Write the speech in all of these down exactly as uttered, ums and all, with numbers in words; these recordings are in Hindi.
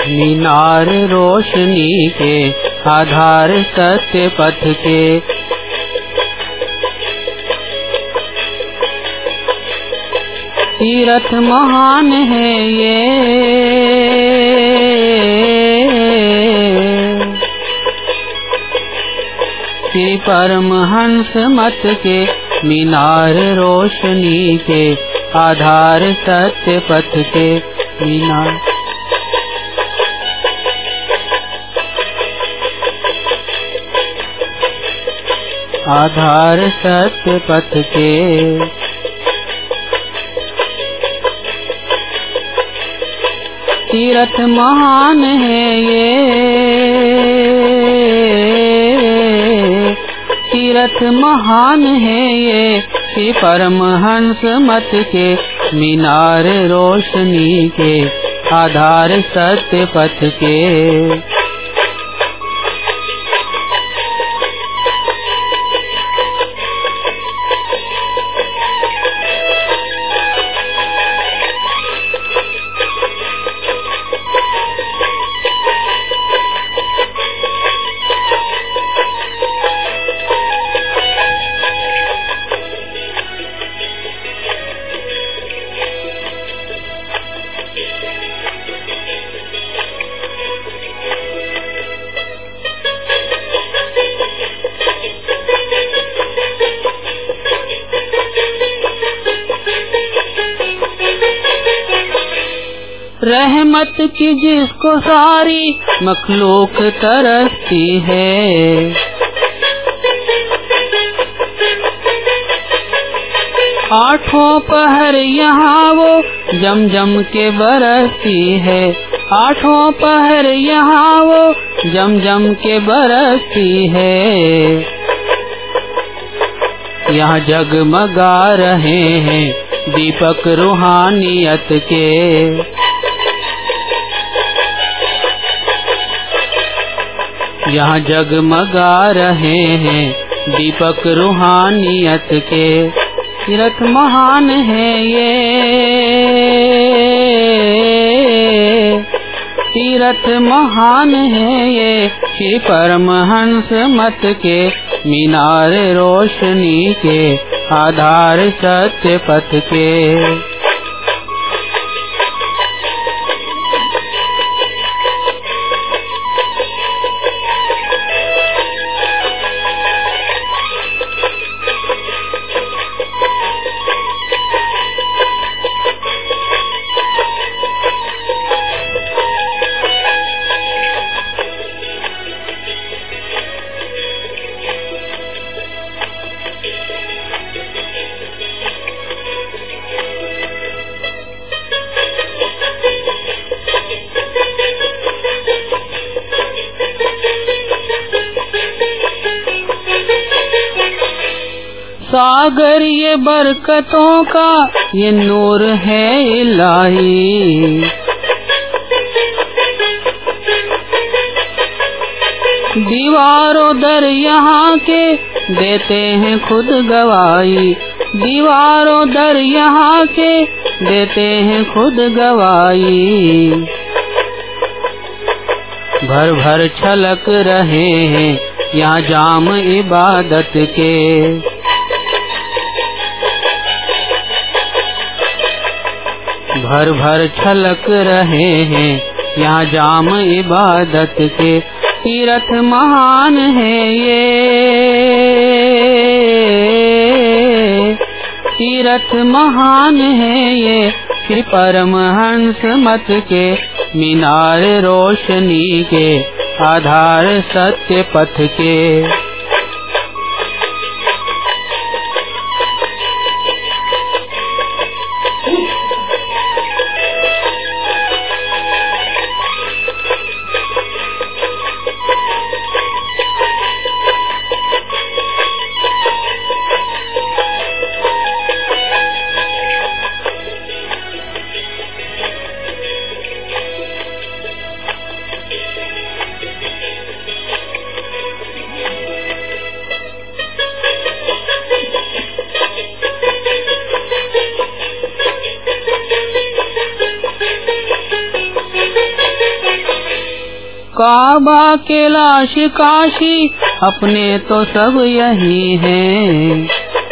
मीनार रोशनी के आधार सत्य पथ के। तीर्थ महान है ये श्री परमहंस मत के मीनार रोशनी के आधार सत्य पथ के। मीनार आधार सत्य पथ के। तीर्थ महान है ये तीर्थ महान है ये श्री परमहंस मत के मीनार रोशनी के आधार सत्य पथ के। रहमत की जिसको सारी मखलूक तरसती है, आठों पहर यहाँ वो जम जम के बरसती है। आठों पहर यहाँ वो जम जम के बरसती है। यहाँ जगमगा रहे हैं दीपक रूहानियत के। यहाँ जगमगा रहे हैं दीपक रूहानियत के। तीर्थ महान है ये तीर्थ महान है ये श्री परमहंस मत के मीनार रोशनी के आधार सत्य पथ के। सागर ये बरकतों का ये नूर है इलाही। दीवारों दर यहाँ के देते हैं खुद गवाही। दीवारों दर यहाँ के देते हैं खुद गवाही। भर भर छलक रहे हैं यहाँ जाम इबादत के। भर भर छलक रहे हैं यहाँ जाम इबादत के। तीर्थ महान है ये तीर्थ महान है ये श्री परमहंस मत के मीनार रोशनी के आधार सत्य पथ के। काबा कैलाश काशी अपने तो सब यही हैं।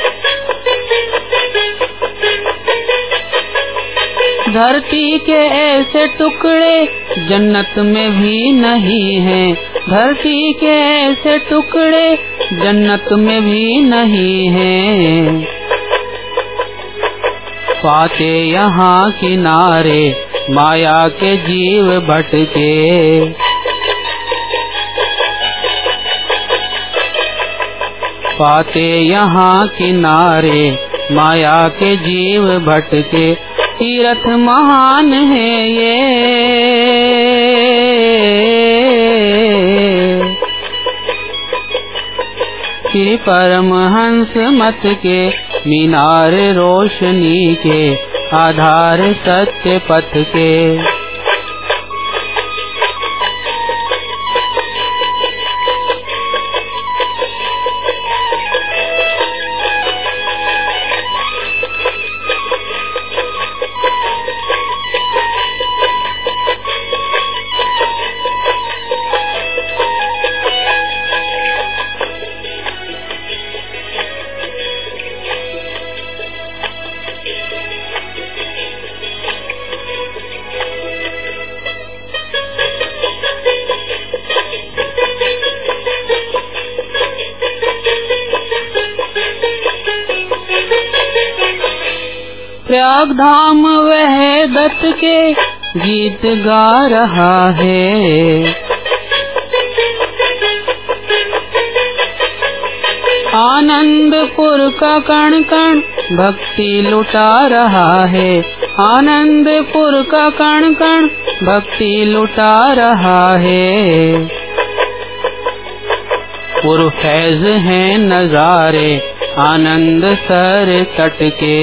धरती के ऐसे टुकड़े जन्नत में भी नहीं हैं। धरती के ऐसे टुकड़े जन्नत में भी नहीं हैं। पाते यहाँ किनारे माया के जीव भटके। पाते यहाँ किनारे माया के जीव भटके। तीर्थ महान है ये श्री परमहंस मत के मीनार रोशनी के आधार सत्य पथ के। प्रयाग धाम वह दत्त के गीत गा रहा है। आनंदपुर का कण कण भक्ति लुटा रहा है। आनंदपुर का कण कण भक्ति लुटा रहा है। पुरफैज है नजारे आनंद सर तट के।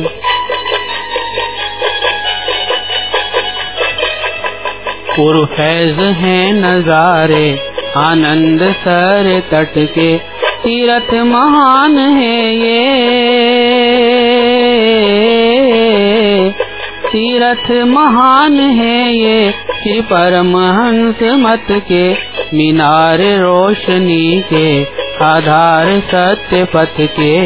पुरफैज है नजारे आनंद सर तट के। तीर्थ महान है ये तीर्थ महान है ये श्री परमहंस मत के मीनार रोशनी के आधार सत्य पथ के।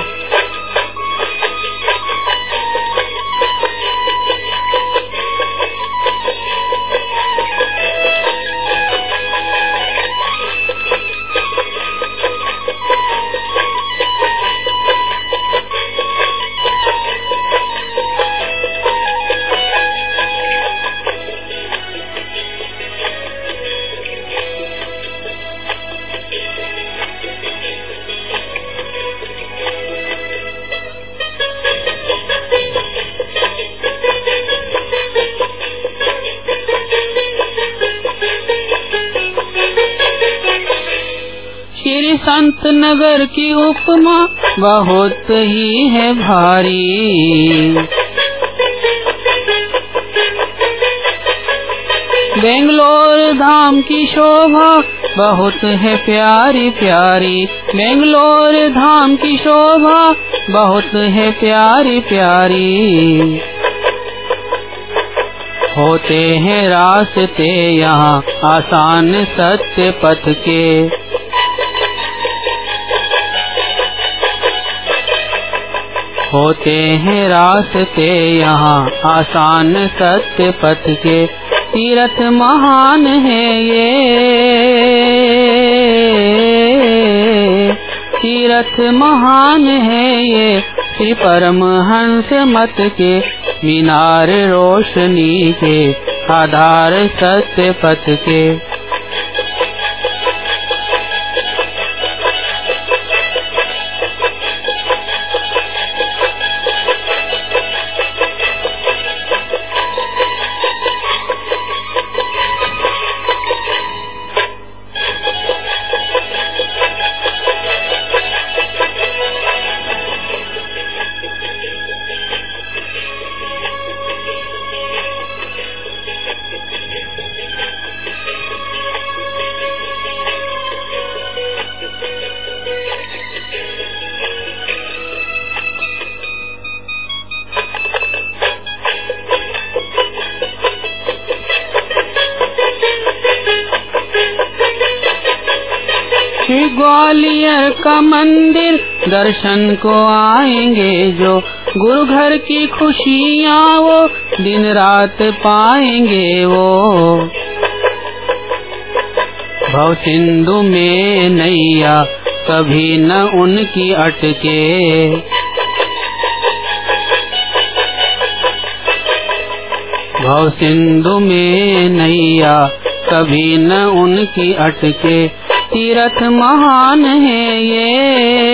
श्री संत नगर की उपमा बहुत ही है भारी। बेंगलोर धाम की शोभा बहुत है प्यारी प्यारी। बेंगलोर धाम की शोभा बहुत है प्यारी प्यारी। होते हैं रास्ते यहाँ आसान सत्य पथ के। होते हैं रास्ते यहाँ आसान सत्य पथ के। तीर्थ महान है ये तीर्थ महान है ये श्री परमहंस मत के मीनार रोशनी के आधार सत्य पथ के। ग्वालियर का मंदिर दर्शन को आएंगे जो, गुरु घर की खुशियाँ वो दिन रात पाएंगे वो। भव सिंधु में नैया कभी न उनकी अटके, भव सिंधु में नैया कभी न उनकी अटके। तीर्थ महान है ये,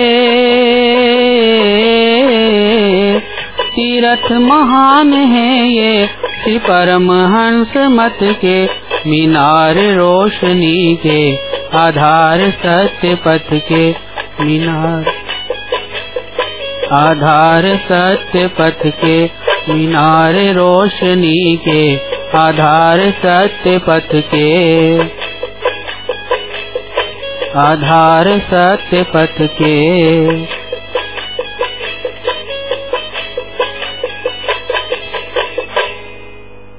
तीर्थ महान है ये, श्री परमहंस मत के मीनार रोशनी के, आधार सत्य पथ के मीनार, आधार सत्य पथ के मीनार रोशनी के, आधार सत्य पथ के, आधार सत्य पथ के।